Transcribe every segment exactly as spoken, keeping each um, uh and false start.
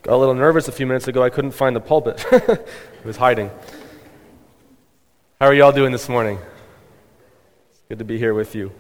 Got a little nervous a few minutes ago. I couldn't find the pulpit. It was hiding. How are you all doing this morning? It's good to be here with you.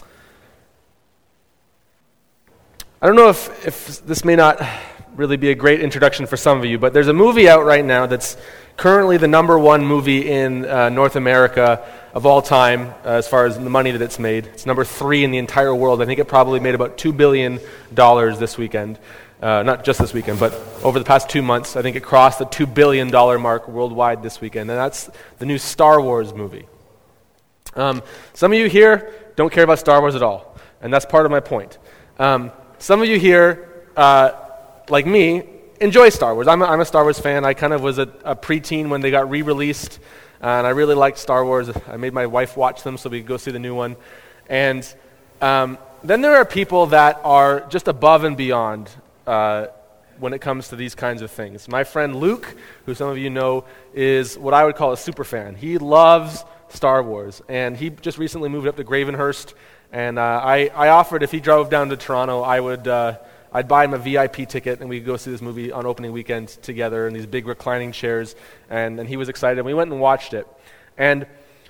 I don't know if, if this may not really be a great introduction for some of you, but there's a movie out right now that's currently the number one movie in uh, North America of all time uh, as far as the money that it's made. It's number three in the entire world. I think it probably made about two billion dollars this weekend. Uh, not just this weekend, but over the past two months, I think it crossed the two billion dollars mark worldwide this weekend, and that's the new Star Wars movie. Um, some of you here don't care about Star Wars at all, and that's part of my point. Um, some of you here, uh, like me, enjoy Star Wars. I'm a, I'm a Star Wars fan. I kind of was a, a preteen when they got re-released, uh, and I really liked Star Wars. I made my wife watch them so we could go see the new one. And um, then there are people that are just above and beyond Uh, when it comes to these kinds of things. My friend Luke, who some of you know, is what I would call a super fan. He loves Star Wars, and he just recently moved up to Gravenhurst, and uh, I, I offered if he drove down to Toronto, I would, uh, I'd buy him a V I P ticket, and we'd go see this movie on opening weekend together in these big reclining chairs, and, and he was excited, and we went and watched it. And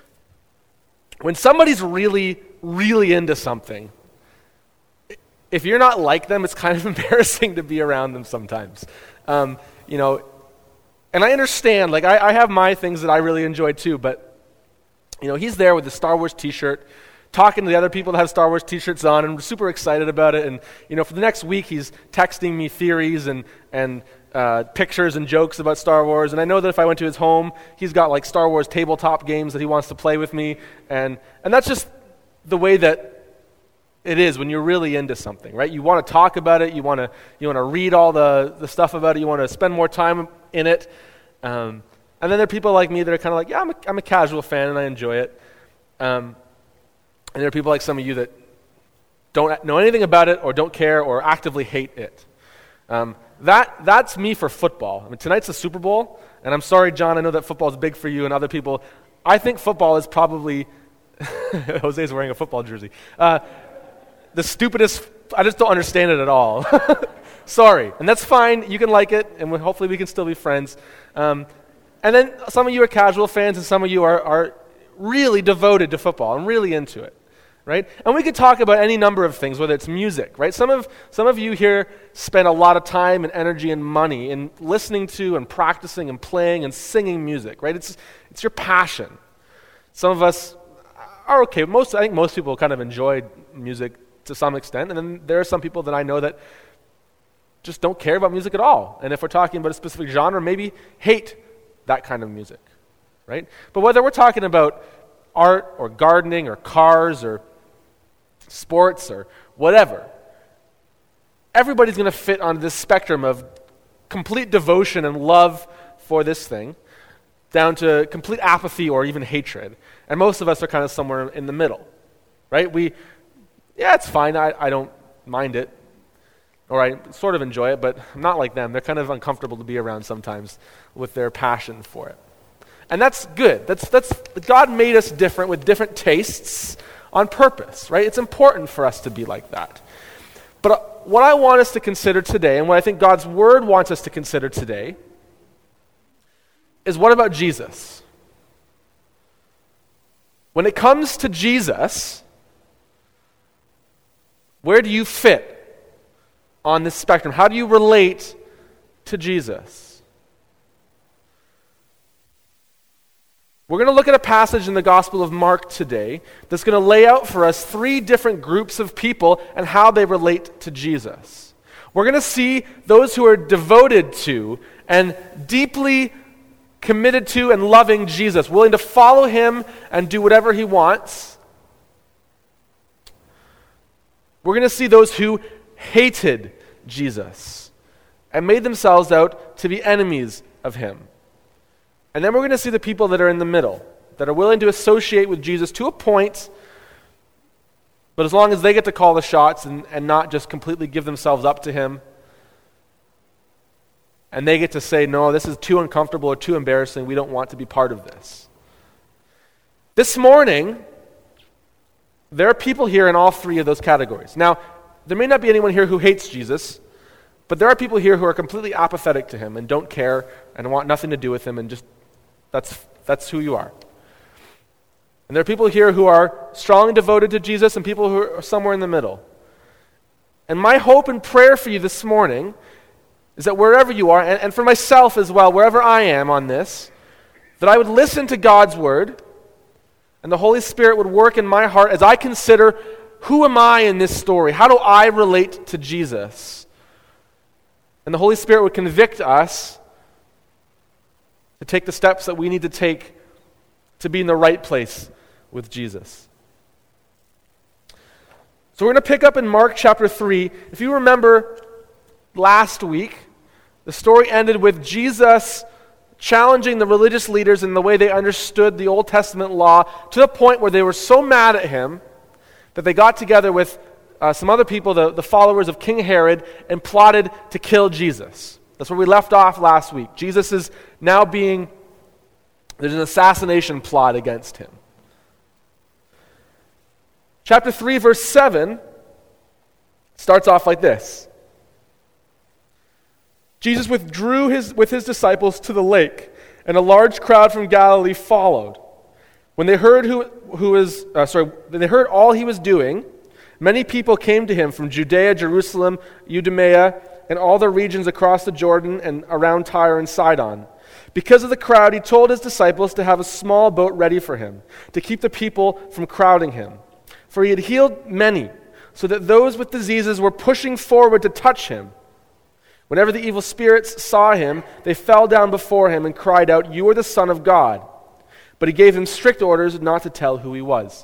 when somebody's really, really into something, if you're not like them, it's kind of embarrassing to be around them sometimes. Um, you know, and I understand, like, I, I have my things that I really enjoy too, but, you know, he's there with the Star Wars t-shirt, talking to the other people that have Star Wars t-shirts on, and we're super excited about it, and, you know, for the next week, he's texting me theories and, and uh, pictures and jokes about Star Wars, and I know that if I went to his home, he's got, like, Star Wars tabletop games that he wants to play with me, and and that's just the way that it is when you're really into something, right? You want to talk about it. You want to you want to read all the, the stuff about it. You want to spend more time in it. Um, and then there are people like me that are kind of like, yeah, I'm a, I'm a casual fan and I enjoy it. Um, and there are people like some of you that don't know anything about it or don't care or actively hate it. Um, that that's me for football. I mean, tonight's the Super Bowl, and I'm sorry, John, I know that football is big for you and other people. I think football is probably Jose's wearing a football jersey. Uh, The stupidest, I just don't understand it at all. Sorry. And that's fine. You can like it, and we, hopefully we can still be friends. Um, and then some of you are casual fans, and some of you are, are really devoted to football and really into it, right? And we could talk about any number of things, whether it's music, right? Some of some of you here spend a lot of time and energy and money in listening to and practicing and playing and singing music, right? It's it's your passion. Some of us are okay. Most I think most people kind of enjoy music to some extent, and then there are some people that I know that just don't care about music at all. And if we're talking about a specific genre, maybe hate that kind of music, right? But whether we're talking about art or gardening or cars or sports or whatever, everybody's going to fit on this spectrum of complete devotion and love for this thing down to complete apathy or even hatred. And most of us are kind of somewhere in the middle, right? We Yeah, it's fine. I, I don't mind it. Or I sort of enjoy it, but I'm not like them. They're kind of uncomfortable to be around sometimes with their passion for it. And that's good. That's that's God made us different with different tastes on purpose, right? It's important for us to be like that. But uh, what I want us to consider today, and what I think God's Word wants us to consider today, is what about Jesus? When it comes to Jesus, where do you fit on this spectrum? How do you relate to Jesus? We're going to look at a passage in the Gospel of Mark today that's going to lay out for us three different groups of people and how they relate to Jesus. We're going to see those who are devoted to and deeply committed to and loving Jesus, willing to follow him and do whatever he wants. We're going to see those who hated Jesus and made themselves out to be enemies of him. And then we're going to see the people that are in the middle, that are willing to associate with Jesus to a point, but as long as they get to call the shots and, and not just completely give themselves up to him, and they get to say, no, this is too uncomfortable or too embarrassing, we don't want to be part of this. This morning, there are people here in all three of those categories. Now, there may not be anyone here who hates Jesus, But there are people here who are completely apathetic to him and don't care and want nothing to do with him, and just that's that's who you are. And there are people here who are strongly devoted to Jesus and people who are somewhere in the middle. And my hope and prayer for you this morning is that wherever you are, and, and for myself as well, wherever I am on this, that I would listen to God's word, and the Holy Spirit would work in my heart as I consider, who am I in this story? How do I relate to Jesus? And the Holy Spirit would convict us to take the steps that we need to take to be in the right place with Jesus. So we're going to pick up in Mark chapter three. If you remember last week, the story ended with Jesus challenging the religious leaders in the way they understood the Old Testament law to the point where they were so mad at him that they got together with uh, some other people, the, the followers of King Herod, and plotted to kill Jesus. That's where we left off last week. Jesus is now being, there's an assassination plot against him. Chapter three, verse seven starts off like this. Jesus withdrew his, with his disciples to the lake, and a large crowd from Galilee followed. When they heard who, who was, uh, sorry, when they heard all he was doing, many people came to him from Judea, Jerusalem, Idumea, and all the regions across the Jordan and around Tyre and Sidon. Because of the crowd, he told his disciples to have a small boat ready for him, to keep the people from crowding him. For he had healed many, so that those with diseases were pushing forward to touch him. Whenever the evil spirits saw him, they fell down before him and cried out, "You are the Son of God." But he gave them strict orders not to tell who he was.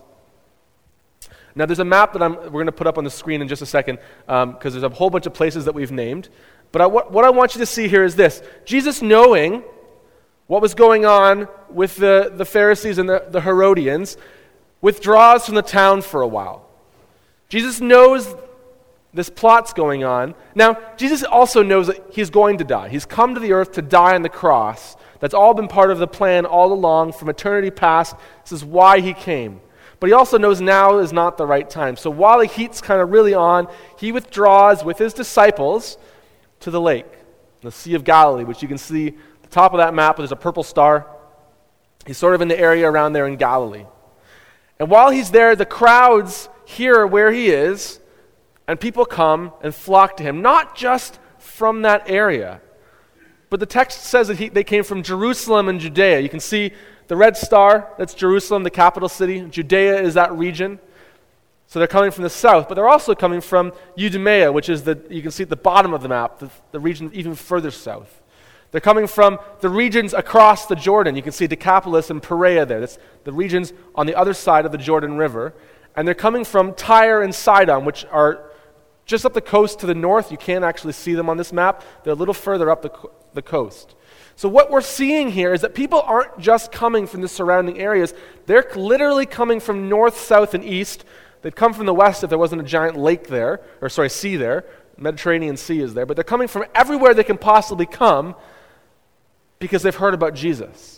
Now there's a map that I'm, we're going to put up on the screen in just a second, because um, there's a whole bunch of places that we've named. But I, what, what I want you to see here is this. Jesus, knowing what was going on with the, the Pharisees and the, the Herodians, withdraws from the town for a while. Jesus knows this plot's going on. Now, Jesus also knows that he's going to die. He's come to the earth to die on the cross. That's all been part of the plan all along from eternity past. This is why he came. But he also knows now is not the right time. So while the heat's kind of really on, he withdraws with his disciples to the lake, the Sea of Galilee, which you can see at the top of that map. There's a purple star. He's sort of in the area around there in Galilee. And while he's there, the crowds hear where he is, and people come and flock to him, not just from that area. But the text says that he, they came from Jerusalem and Judea. You can see the red star, that's Jerusalem, the capital city. Judea is that region. So they're coming from the south, but they're also coming from Idumea, which is the, you can see at the bottom of the map, the, the region even further south. They're coming from the regions across the Jordan. You can see Decapolis and Perea there. That's the regions on the other side of the Jordan River. And they're coming from Tyre and Sidon, which are just up the coast to the north. You can't actually see them on this map. They're a little further up the, co- the coast. So what we're seeing here is that people aren't just coming from the surrounding areas. They're literally coming from north, south, and east. They'd come from the west if there wasn't a giant lake there, or sorry, sea there. Mediterranean Sea is there. But they're coming from everywhere they can possibly come because they've heard about Jesus.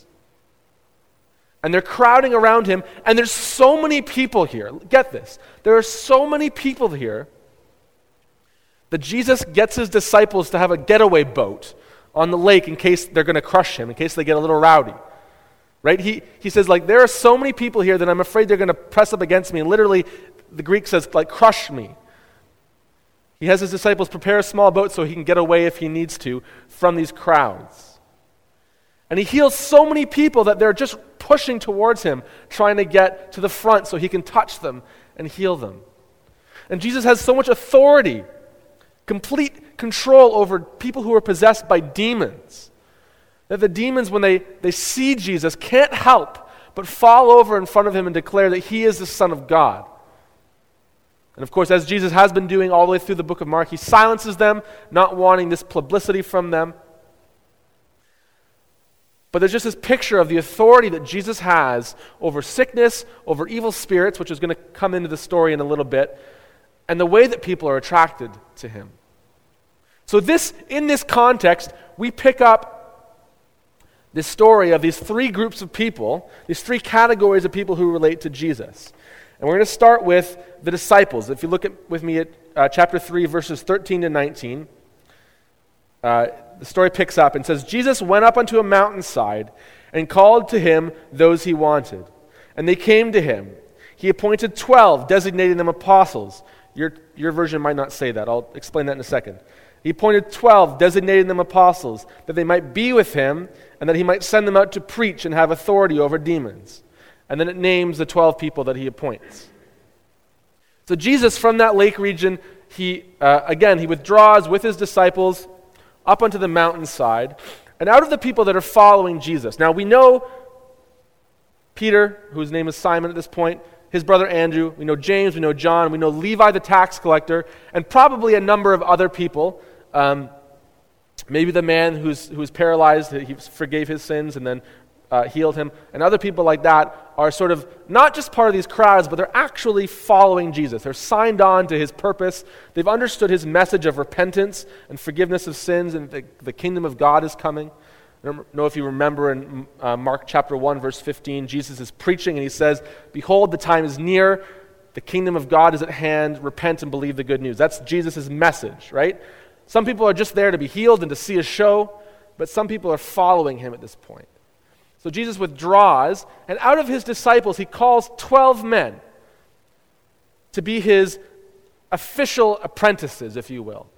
And they're crowding around him, and there's so many people here. Get this. There are so many people here that Jesus gets his disciples to have a getaway boat on the lake in case they're going to crush him, in case they get a little rowdy. Right? He he says, like, there are so many people here that I'm afraid they're going to press up against me. And literally, the Greek says, like, crush me. He has his disciples prepare a small boat so he can get away if he needs to from these crowds. And he heals so many people that they're just pushing towards him, trying to get to the front so he can touch them and heal them. And Jesus has so much authority, complete control over people who are possessed by demons, that the demons, when they, they see Jesus, can't help but fall over in front of him and declare that he is the Son of God. And of course, as Jesus has been doing all the way through the book of Mark, he silences them, not wanting this publicity from them. But there's just this picture of the authority that Jesus has over sickness, over evil spirits, which is going to come into the story in a little bit, and the way that people are attracted to him. So this, in this context, we pick up this story of these three groups of people, these three categories of people who relate to Jesus. And we're going to start with the disciples. If you look at with me at uh, chapter three, verses thirteen to nineteen, uh, the story picks up and says, Jesus went up onto a mountainside and called to him those he wanted. And they came to him. He appointed twelve, designating them apostles. Your, your version might not say that. I'll explain that in a second. He appointed twelve, designating them apostles, that they might be with him and that he might send them out to preach and have authority over demons. And then it names the twelve people that he appoints. So Jesus, from that lake region, he uh, again, he withdraws with his disciples up onto the mountainside, and out of the people that are following Jesus. Now we know Peter, whose name is Simon at this point, his brother Andrew, we know James, we know John, we know Levi the tax collector, and probably a number of other people. Um, maybe the man who's who's paralyzed, he forgave his sins and then uh, healed him, and other people like that are sort of not just part of these crowds, but they're actually following Jesus. They're signed on to his purpose. They've understood his message of repentance and forgiveness of sins, and the, the kingdom of God is coming. I don't know if you remember in uh, Mark chapter one, verse fifteen, Jesus is preaching and he says, "Behold, the time is near, the kingdom of God is at hand, repent and believe the good news." That's Jesus' message, right? Some people are just there to be healed and to see a show, but some people are following him at this point. So Jesus withdraws, and out of his disciples, he calls twelve men to be his official apprentices, if you will.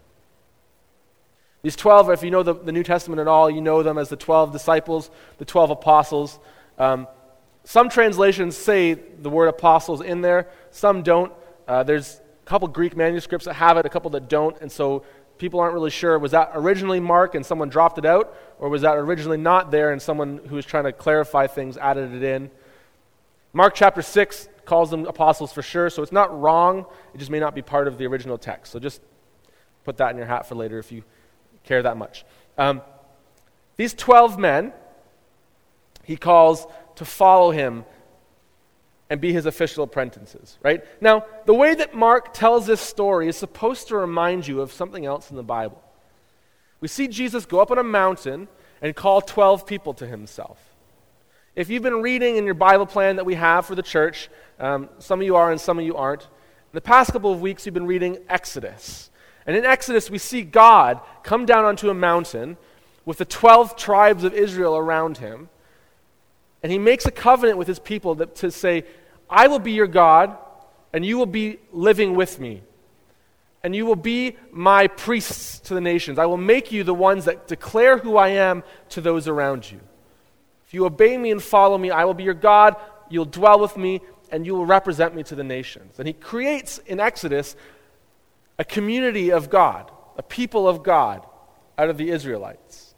These twelve, if you know the, the New Testament at all, you know them as the twelve disciples, the twelve apostles. Um, some translations say the word apostles in there, some don't. Uh, there's a couple Greek manuscripts that have it, a couple that don't, and so people aren't really sure, was that originally Mark and someone dropped it out, or was that originally not there and someone who was trying to clarify things added it in? Mark chapter six calls them apostles for sure, so it's not wrong, it just may not be part of the original text. So just put that in your hat for later if you care that much. Um, these twelve men, he calls to follow him and be his official apprentices, right? Now, the way that Mark tells this story is supposed to remind you of something else in the Bible. We see Jesus go up on a mountain and call twelve people to himself. If you've been reading in your Bible plan that we have for the church, um, some of you are and some of you aren't, in the past couple of weeks you've been reading Exodus. And in Exodus we see God come down onto a mountain with the twelve tribes of Israel around him, and he makes a covenant with his people that, to say, I will be your God, and you will be living with me. And you will be my priests to the nations. I will make you the ones that declare who I am to those around you. If you obey me and follow me, I will be your God, you'll dwell with me, and you will represent me to the nations. And he creates in Exodus a community of God, a people of God out of the Israelites.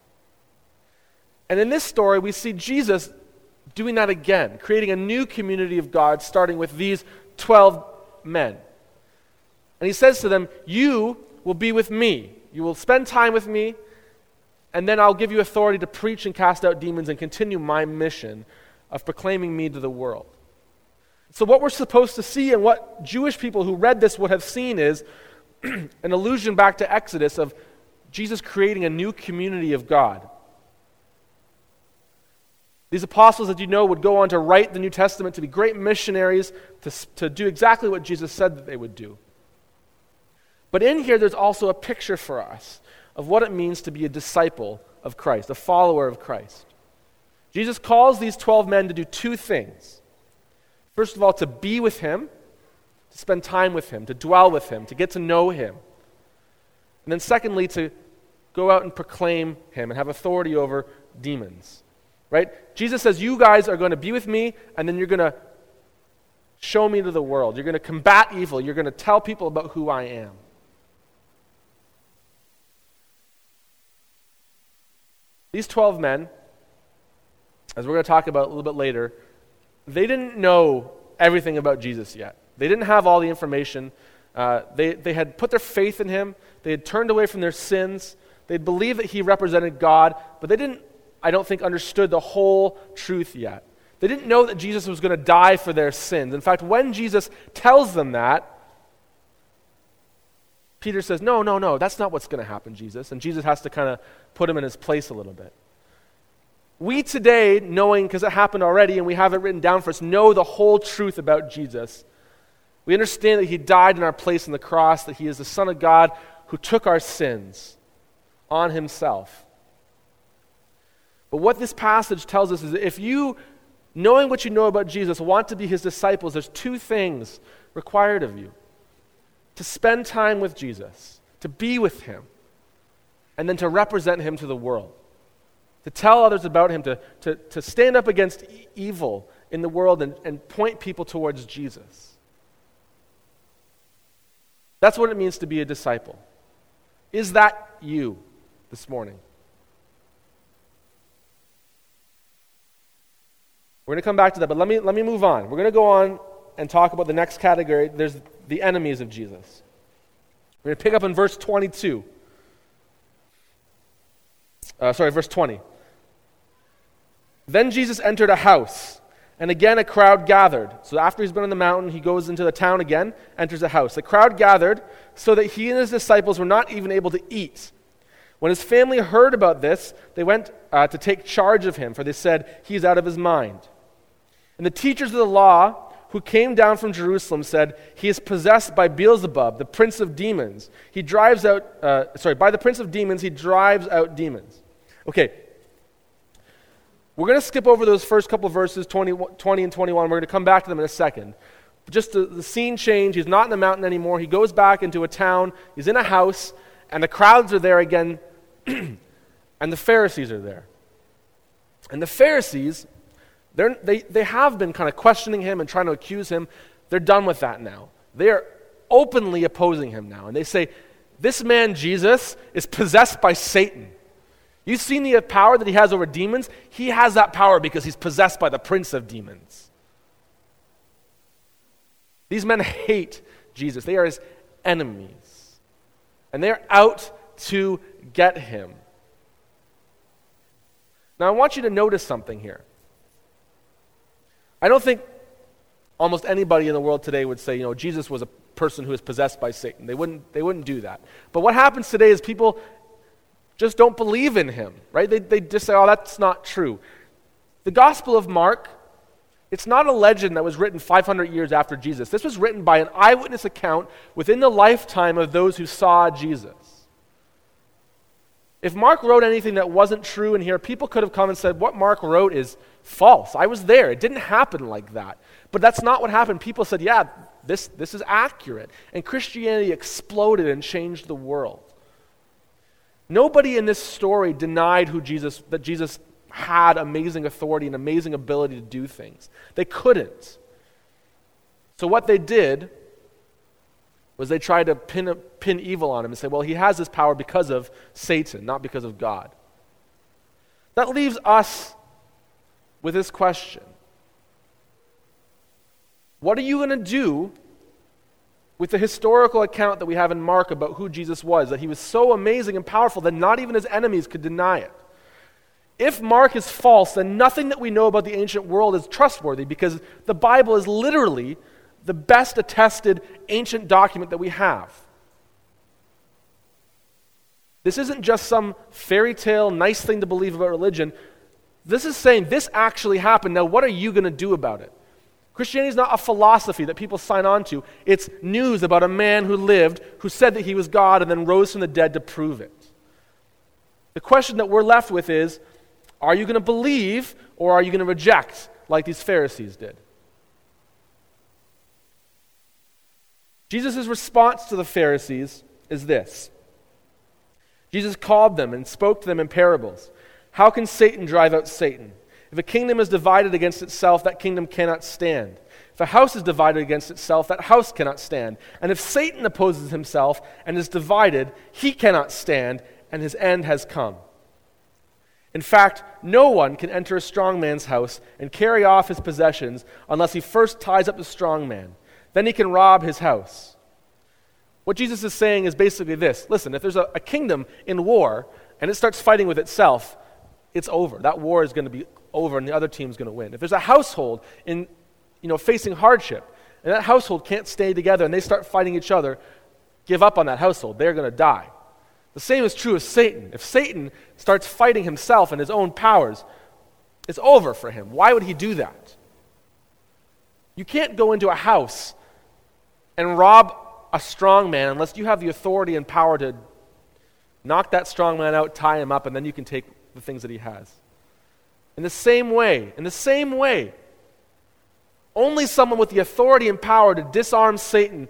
And in this story, we see Jesus doing that again, creating a new community of God, starting with these twelve men. And he says to them, you will be with me. You will spend time with me, and then I'll give you authority to preach and cast out demons and continue my mission of proclaiming me to the world. So what we're supposed to see, and what Jewish people who read this would have seen, is an allusion back to Exodus of Jesus creating a new community of God. These apostles, as you know, would go on to write the New Testament, to be great missionaries, to, to do exactly what Jesus said that they would do. But in here, there's also a picture for us of what it means to be a disciple of Christ, a follower of Christ. Jesus calls these twelve men to do two things. First of all, to be with him, to spend time with him, to dwell with him, to get to know him. And then secondly, to go out and proclaim him and have authority over demons. Right? Jesus says, you guys are going to be with me, and then you're going to show me to the world. You're going to combat evil. You're going to tell people about who I am. These twelve men, as we're going to talk about a little bit later, they didn't know everything about Jesus yet. They didn't have all the information. Uh, they, they had put their faith in him. They had turned away from their sins. They believed that he represented God, but they didn't, I don't think, understood the whole truth yet. They didn't know that Jesus was going to die for their sins. In fact, when Jesus tells them that, Peter says, no, no, no, that's not what's going to happen, Jesus. And Jesus has to kind of put him in his place a little bit. We today, knowing, because it happened already and we have it written down for us, know the whole truth about Jesus. We understand that he died in our place on the cross, that he is the Son of God who took our sins. on himself. But what this passage tells us is that if you, knowing what you know about Jesus, want to be his disciples, there's two things required of you. To spend time with Jesus, to be with him, and then to represent him to the world. To tell others about him, to, to, to stand up against e- evil in the world and, and point people towards Jesus. That's what it means to be a disciple. Is that you this morning? We're going to come back to that, but let me let me move on. We're going to go on and talk about the next category. There's the enemies of Jesus. We're going to pick up in verse twenty-two. Uh, sorry, verse twenty. Then Jesus entered a house, and again a crowd gathered. So after he's been on the mountain, he goes into the town again, enters a house. The crowd gathered so that he and his disciples were not even able to eat. When his family heard about this, they went uh, to take charge of him, for they said, "He's out of his mind." And the teachers of the law who came down from Jerusalem said, "He is possessed by Beelzebub, the prince of demons. He drives out, uh, sorry, by the prince of demons, he drives out demons." Okay, we're going to skip over those first couple of verses, twenty, twenty and twenty-one. We're going to come back to them in a second. But just the, the scene change. He's not in the mountain anymore. He goes back into a town. He's in a house, and the crowds are there again, and the Pharisees are there. And the Pharisees, they're, they they have been kind of questioning him and trying to accuse him. They're done with that now. They are openly opposing him now. And they say, this man Jesus is possessed by Satan. You've seen the power that he has over demons? He has that power because he's possessed by the prince of demons. These men hate Jesus. They are his enemies. And they're out to get him. Now I want you to notice something here. I don't think almost anybody in the world today would say, you know, Jesus was a person who was possessed by Satan. They wouldn't, they wouldn't do that. But what happens today is people just don't believe in him, right? They, they just say, oh, that's not true. The Gospel of Mark, it's not a legend that was written five hundred years after Jesus. This was written by an eyewitness account within the lifetime of those who saw Jesus. If Mark wrote anything that wasn't true in here, people could have come and said, what Mark wrote is false. I was there. It didn't happen like that. But that's not what happened. People said, yeah, this, this is accurate. And Christianity exploded and changed the world. Nobody in this story denied who Jesus, that Jesus had amazing authority and amazing ability to do things. They couldn't. So what they did was they tried to pin, a, pin evil on him and say, well, he has this power because of Satan, not because of God. That leaves us with this question. What are you going to do with the historical account that we have in Mark about who Jesus was, that he was so amazing and powerful that not even his enemies could deny it? If Mark is false, then nothing that we know about the ancient world is trustworthy, because the Bible is literally the best attested ancient document that we have. This isn't just some fairy tale, nice thing to believe about religion. This is saying this actually happened. Now, what are you going to do about it? Christianity is not a philosophy that people sign on to. It's news about a man who lived, who said that he was God, and then rose from the dead to prove it. The question that we're left with is, are you going to believe or are you going to reject like these Pharisees did? Jesus' response to the Pharisees is this. Jesus called them and spoke to them in parables. How can Satan drive out Satan? If a kingdom is divided against itself, that kingdom cannot stand. If a house is divided against itself, that house cannot stand. And if Satan opposes himself and is divided, he cannot stand, and his end has come. In fact, no one can enter a strong man's house and carry off his possessions unless he first ties up the strong man. Then he can rob his house. What Jesus is saying is basically this. Listen, if there's a, a kingdom in war and it starts fighting with itself, it's over. That war is going to be over and the other team's going to win. If there's a household in, you know, facing hardship and that household can't stay together and they start fighting each other, give up on that household. They're going to die. The same is true of Satan. If Satan starts fighting himself and his own powers, it's over for him. Why would he do that? You can't go into a house and rob a strong man unless you have the authority and power to Knock that strong man out, tie him up, and then you can take the things that he has. In the same way, in the same way, only someone with the authority and power to disarm Satan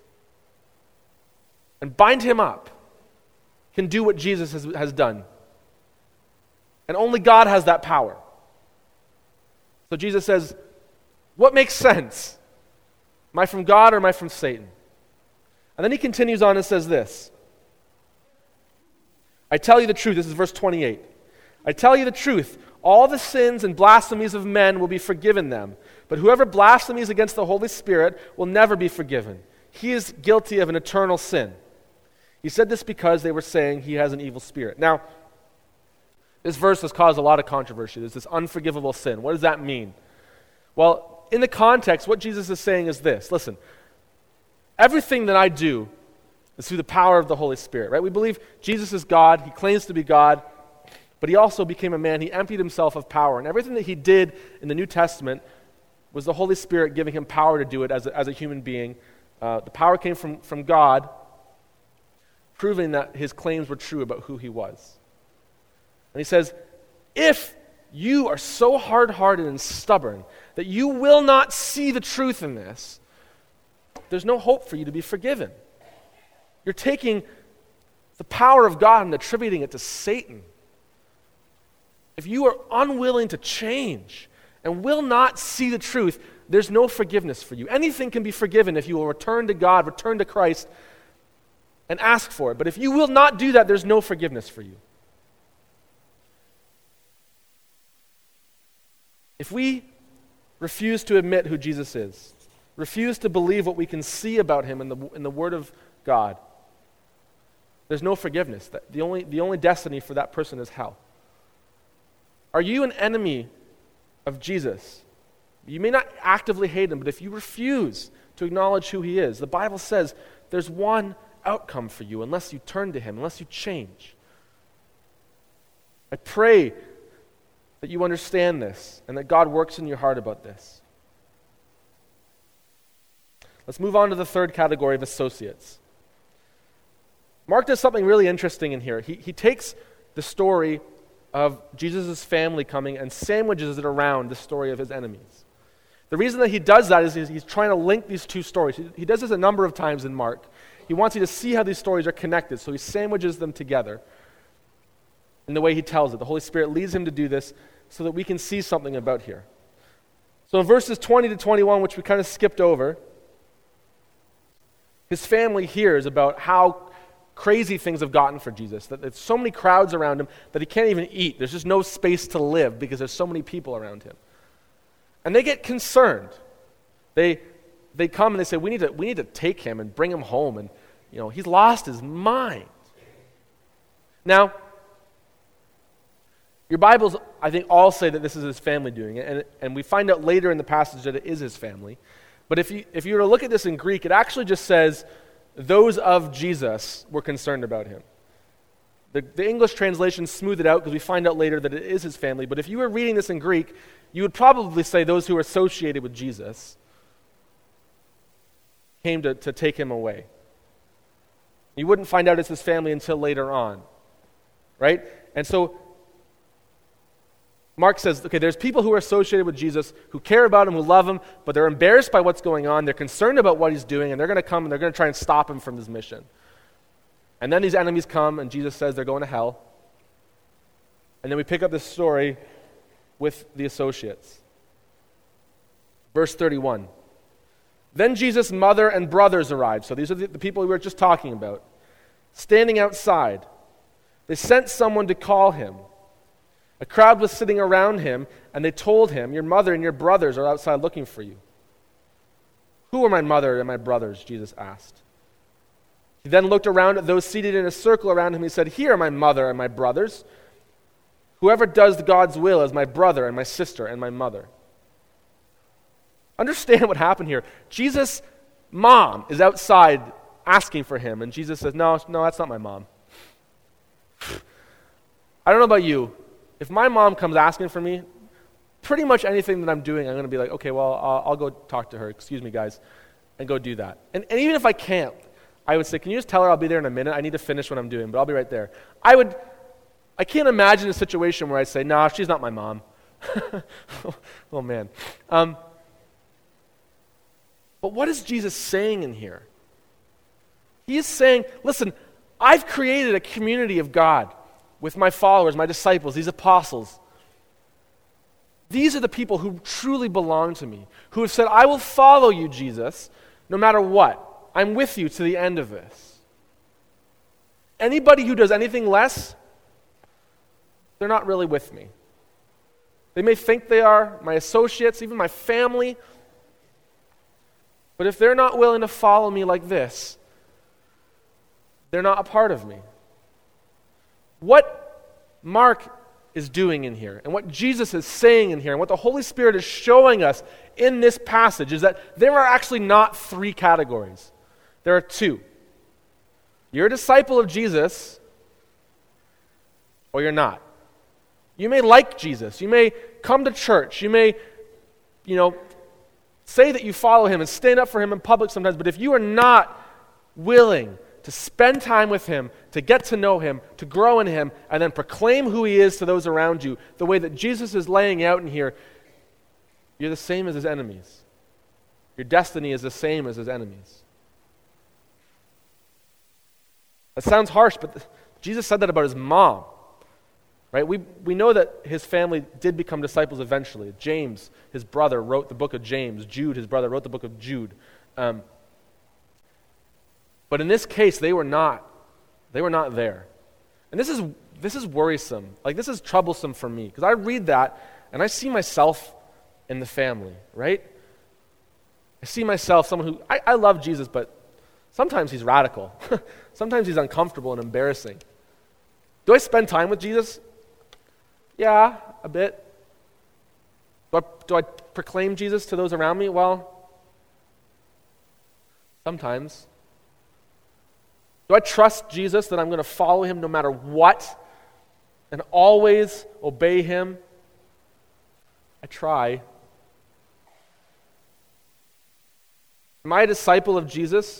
and bind him up can do what Jesus has, has done. And only God has that power. So Jesus says, what makes sense? Am I from God or am I from Satan? And then he continues on and says this. I tell you the truth, this is verse twenty-eight. I tell you the truth, all the sins and blasphemies of men will be forgiven them, but whoever blasphemies against the Holy Spirit will never be forgiven. He is guilty of an eternal sin. He said this because they were saying he has an evil spirit. Now, this verse has caused a lot of controversy. There's this unforgivable sin. What does that mean? Well, in the context, what Jesus is saying is this. Listen, everything that I do is through the power of the Holy Spirit, right? We believe Jesus is God. He claims to be God, but he also became a man. He emptied himself of power, and everything that he did in the New Testament was the Holy Spirit giving him power to do it as a, as a human being. Uh, the power came from, from God, proving that his claims were true about who he was. And he says, if you are so hard-hearted and stubborn that you will not see the truth in this, there's no hope for you to be forgiven. You're taking the power of God and attributing it to Satan. If you are unwilling to change and will not see the truth, there's no forgiveness for you. Anything can be forgiven if you will return to God, return to Christ, and ask for it. But if you will not do that, there's no forgiveness for you. If we refuse to admit who Jesus is, refuse to believe what we can see about him in the, in the Word of God, there's no forgiveness. The only, the only destiny for that person is hell. Are you an enemy of Jesus? You may not actively hate him, but if you refuse to acknowledge who he is, the Bible says there's one outcome for you unless you turn to him, unless you change. I pray that you understand this and that God works in your heart about this. Let's move on to the third category of associates. Mark does something really interesting in here. He, he takes the story of Jesus' family coming and sandwiches it around the story of his enemies. The reason that he does that is he's, he's trying to link these two stories. He, he does this a number of times in Mark. He wants you to see how these stories are connected, so he sandwiches them together in the way he tells it. The Holy Spirit leads him to do this so that we can see something about here. So in verses twenty to twenty-one, which we kind of skipped over, his family hears about how crazy things have gotten for Jesus, that there's so many crowds around him that he can't even eat. There's just no space to live because there's so many people around him. And they get concerned. They they come and they say, we need to we need to take him and bring him home, and you know, he's lost his mind. Now, your Bibles, I think, all say that this is his family doing it, and, and we find out later in the passage that it is his family. But if you if you were to look at this in Greek, it actually just says, those of Jesus were concerned about him. The, the English translation smoothed it out because we find out later that it is his family. But if you were reading this in Greek, you would probably say those who were associated with Jesus came to, to take him away. You wouldn't find out it's his family until later on, right? And so Mark says, okay, there's people who are associated with Jesus, who care about him, who love him, but they're embarrassed by what's going on. They're concerned about what he's doing, and they're going to come and they're going to try and stop him from his mission. And then these enemies come, and Jesus says they're going to hell. And then we pick up this story with the associates. Verse thirty-one. Then Jesus' mother and brothers arrived. So these are the, the people we were just talking about. Standing outside. They sent someone to call him. A crowd was sitting around him, and they told him, your mother and your brothers are outside looking for you. Who are my mother and my brothers? Jesus asked. He then looked around at those seated in a circle around him. He said, here are my mother and my brothers. Whoever does God's will is my brother and my sister and my mother. Understand what happened here. Jesus' mom is outside asking for him, and Jesus says, no, no, that's not my mom. I don't know about you. If my mom comes asking for me, pretty much anything that I'm doing, I'm going to be like, okay, well, I'll, I'll go talk to her, excuse me, guys, and go do that. And, and even if I can't, I would say, can you just tell her I'll be there in a minute? I need to finish what I'm doing, but I'll be right there. I would, I can't imagine a situation where I say, nah, she's not my mom. Oh, man. Um, but what is Jesus saying in here? He is saying, listen, I've created a community of God with my followers, my disciples, these apostles. These are the people who truly belong to me, who have said, I will follow you, Jesus, no matter what. I'm with you to the end of this. Anybody who does anything less, they're not really with me. They may think they are, my associates, even my family, but if they're not willing to follow me like this, they're not a part of me. What Mark is doing in here, and what Jesus is saying in here, and what the Holy Spirit is showing us in this passage is that there are actually not three categories. There are two. You're a disciple of Jesus, or you're not. You may like Jesus. You may come to church. You may, you know, say that you follow him and stand up for him in public sometimes, but if you are not willing to spend time with him, to get to know him, to grow in him, and then proclaim who he is to those around you, the way that Jesus is laying out in here, you're the same as his enemies. Your destiny is the same as his enemies. That sounds harsh, but th- Jesus said that about his mom. Right? We we know that his family did become disciples eventually. James, his brother, wrote the book of James. Jude, his brother, wrote the book of Jude. Um, but in this case, they were not. They were not there. And this is this is worrisome. Like, this is troublesome for me, because I read that and I see myself in the family, right? I see myself, someone who, I, I love Jesus, but sometimes he's radical. Sometimes he's uncomfortable and embarrassing. Do I spend time with Jesus? Yeah, a bit. Do I, do I proclaim Jesus to those around me? Well, sometimes. Do I trust Jesus that I'm going to follow him no matter what and always obey him? I try. Am I a disciple of Jesus?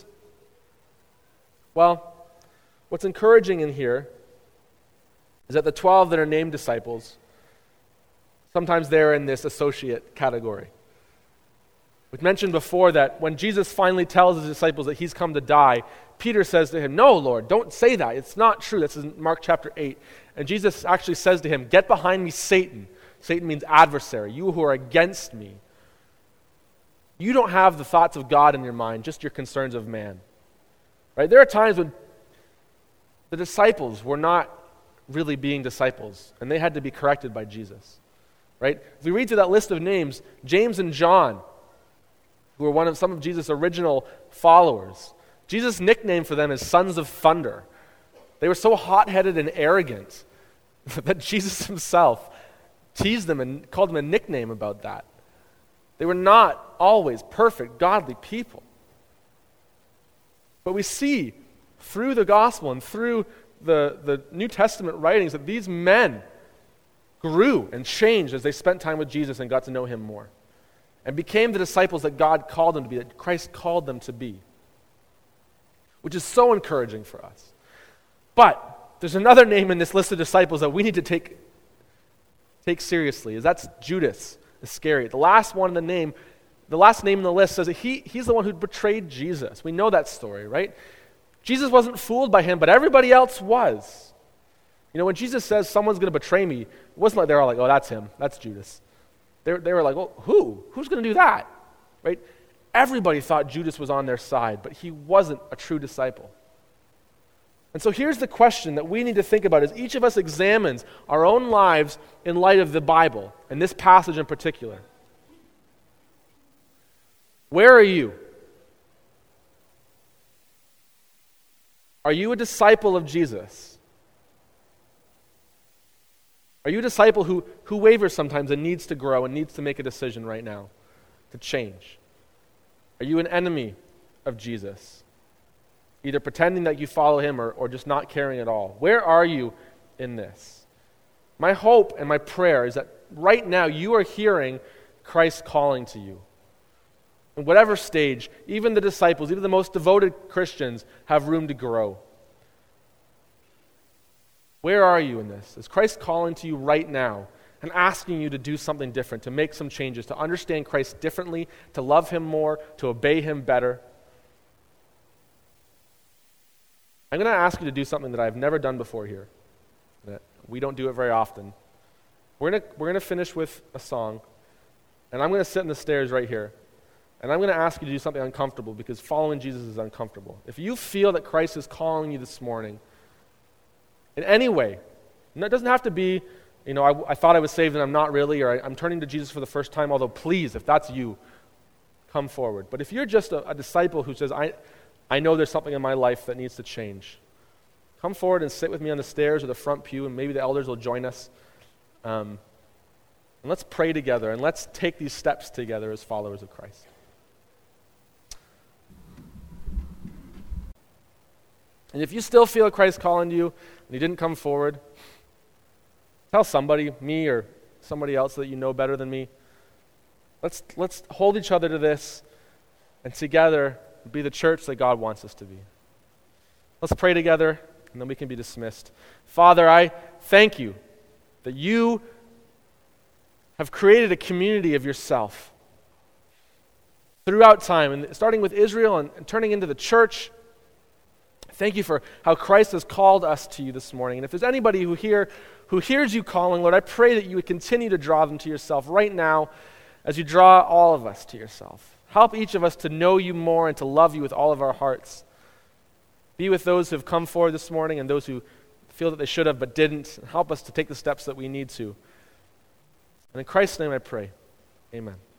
Well, what's encouraging in here is that the twelve that are named disciples, sometimes they're in this associate category. We've mentioned before that when Jesus finally tells his disciples that he's come to die, Peter says to him, "No, Lord, don't say that. It's not true." That's in Mark chapter eight. And Jesus actually says to him, "Get behind me, Satan." Satan means adversary, you who are against me. You don't have the thoughts of God in your mind, just your concerns of man. Right? There are times when the disciples were not really being disciples, and they had to be corrected by Jesus. Right? If we read through that list of names, James and John, who were one of some of Jesus' original followers, Jesus' nickname for them is sons of thunder. They were so hot-headed and arrogant that Jesus himself teased them and called them a nickname about that. They were not always perfect, godly people. But we see through the gospel and through the, the New Testament writings that these men grew and changed as they spent time with Jesus and got to know him more, and became the disciples that God called them to be, that Christ called them to be, which is so encouraging for us. But there's another name in this list of disciples that we need to take, take seriously, is that's Judas Iscariot. The last one in the name, the last name in the list says that he, he's the one who betrayed Jesus. We know that story, right? Jesus wasn't fooled by him, but everybody else was. You know, when Jesus says someone's going to betray me, it wasn't like they're all like, "Oh, that's him, that's Judas." They, they were like, "Well, who? Who's going to do that?" Right? Everybody thought Judas was on their side, but he wasn't a true disciple. And so here's the question that we need to think about as each of us examines our own lives in light of the Bible, and this passage in particular. Where are you? Are you a disciple of Jesus? Are you a disciple who, who wavers sometimes and needs to grow and needs to make a decision right now to change? Are you an enemy of Jesus, either pretending that you follow him or, or just not caring at all? Where are you in this? My hope and my prayer is that right now you are hearing Christ calling to you. in whatever stage, even the disciples, even the most devoted Christians have room to grow. Where are you in this? Is Christ calling to you right now and asking you to do something different, to make some changes, to understand Christ differently, to love him more, to obey him better? I'm going to ask you to do something that I've never done before here. That we don't do it very often. We're going to we're going to finish with a song, and I'm going to sit in the stairs right here, and I'm going to ask you to do something uncomfortable because following Jesus is uncomfortable. If you feel that Christ is calling you this morning in any way, and it doesn't have to be, you know, I, I thought I was saved and I'm not really, or I, I'm turning to Jesus for the first time, although please, if that's you, come forward. But if you're just a, a disciple who says, I, I know there's something in my life that needs to change, come forward and sit with me on the stairs or the front pew, and maybe the elders will join us. Um, and let's pray together, and let's take these steps together as followers of Christ. And if you still feel Christ calling to you, and he didn't come forward, tell somebody, me or somebody else that you know better than me. Let's let's hold each other to this, and together be the church that God wants us to be. Let's pray together, and then we can be dismissed. Father, I thank you that you have created a community of yourself throughout time, and starting with Israel and, and turning into the church. Thank you for how Christ has called us to you this morning. And if there's anybody who hear, who hears you calling, Lord, I pray that you would continue to draw them to yourself right now as you draw all of us to yourself. Help each of us to know you more and to love you with all of our hearts. Be with those who have come forward this morning and those who feel that they should have but didn't. Help us to take the steps that we need to. And in Christ's name I pray. Amen.